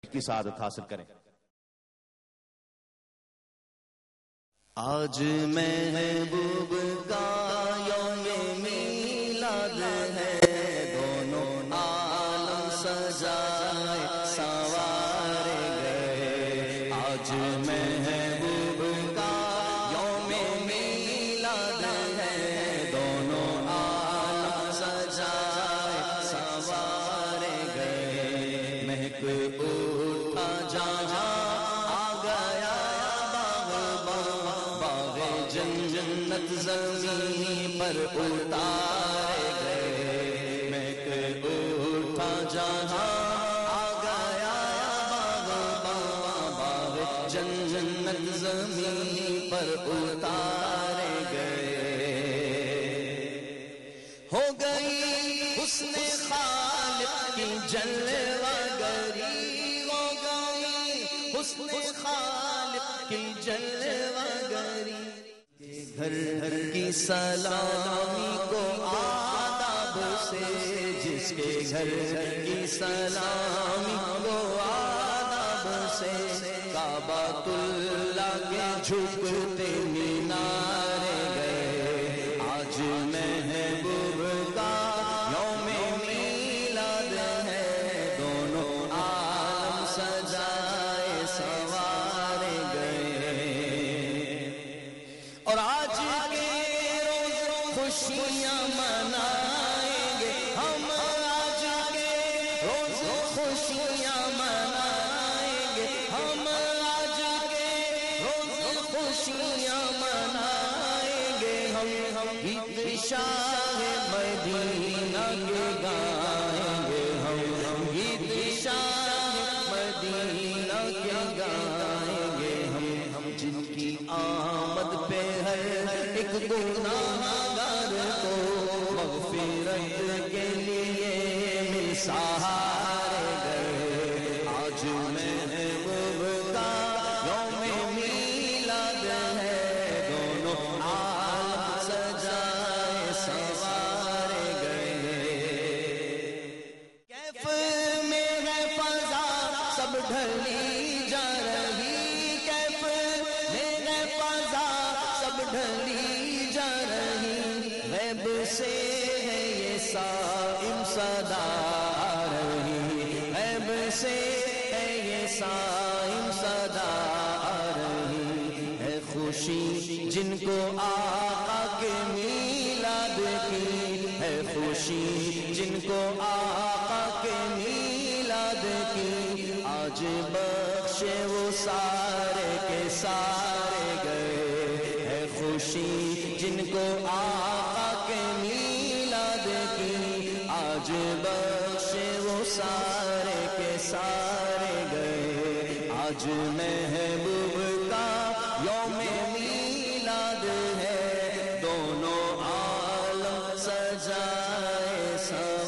کی سعادت حاصل کریں۔ آج محبوب کا یوم میلاد ہے، دونوں عالم سجائے سنوارے گئے۔ آج محبوب کا یوم میلاد ہے، دونوں عالم سجائے سنوارے گئے۔ مہک اٹھا جہاں جنت زمین پر اتارے گئے۔ مہک اٹھا جہاں آ گیا باغ جنت زمین پر اتارے گئے۔ ہو گئی حسن خالق کی جلوہ گری، ہو گئی حسن خالق کی جلوہ گری۔ گھر گھر کی سلامی کو آداب سے، جس کے گھر گھر کی سلامی کو آداب سے، کعبۃ اللہ کے جھکتے مینارے گئے۔ آج محبوب کا یوم میلاد ہے، دونوں عالم سجائے سنوارے گئے۔ اور آج کے روز خوشیاں منائیں گے ہم، آج کے روز خوشیاں منائیں گے ہم، آج کے روز خوشیاں منائیں گے ہم۔ گیت شاہ مدینہ کے گائیں گے ہم، گیت شاہ مدینہ کے گائیں گے ہم، جن کی آمد پہ ہر ایک گناہگار کو مغفرت کے لیے مل سہارے گئے۔ آج محبوب کا یوم میلاد ہے، دونوں عالم سجائے سنوارے گئے۔ کیف میں ہے فضا سب ڈھلی جا رہی، کیف میں ہے فضا سب ڈھلی جا رہی، غیب سے ہے یہ صائم صدا آ رہی، غیب سے ہے یہ صائم صدا آ رہی۔ ہے خوشی جن کو آقا کے میلاد کی، ہے خوشی جن کو آقا کے میلاد کی، آج بخشے وہ سارے کے سارے گئے۔ ہے خوشی جن کو آقا کے میلاد کی، آج بخشے وہ سارے کے سارے گئے۔ آج محبوب کا یوم میلاد ہے، دونوں عالم سجائے